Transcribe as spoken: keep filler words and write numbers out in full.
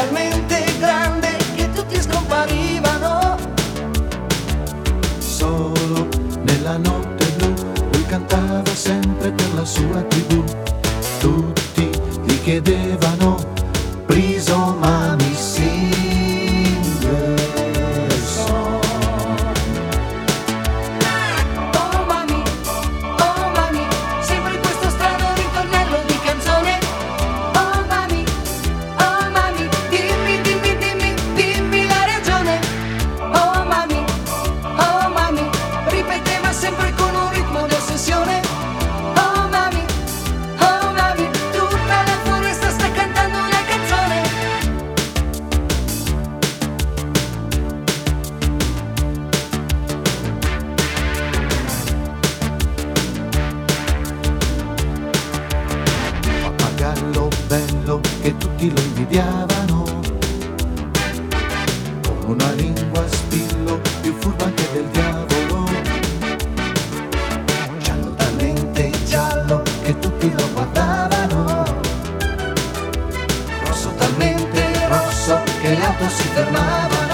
talmente grande che tutti scomparivano. Solo nella notte blu lui cantava sempre per la sua tribù. Tutti gli chiedevano Priso Mami sing a song. Oh mami, oh mami, sempre questo strano ritornello di canzone. Oh mami, oh mami, dimmi, dimmi, dimmi, dimmi la ragione. Oh mami, oh mami, ripeteva sempre con un ritmo d'ossessione. Oh mami, oh mami, tutta la foresta sta cantando una canzone. Pappagallo bello che tutti lo invidiavano, con una lingua a spillo più furba anche del diavolo. Giallo talmente giallo che tutti lo guardavano, rosso talmente rosso che le auto si fermavano.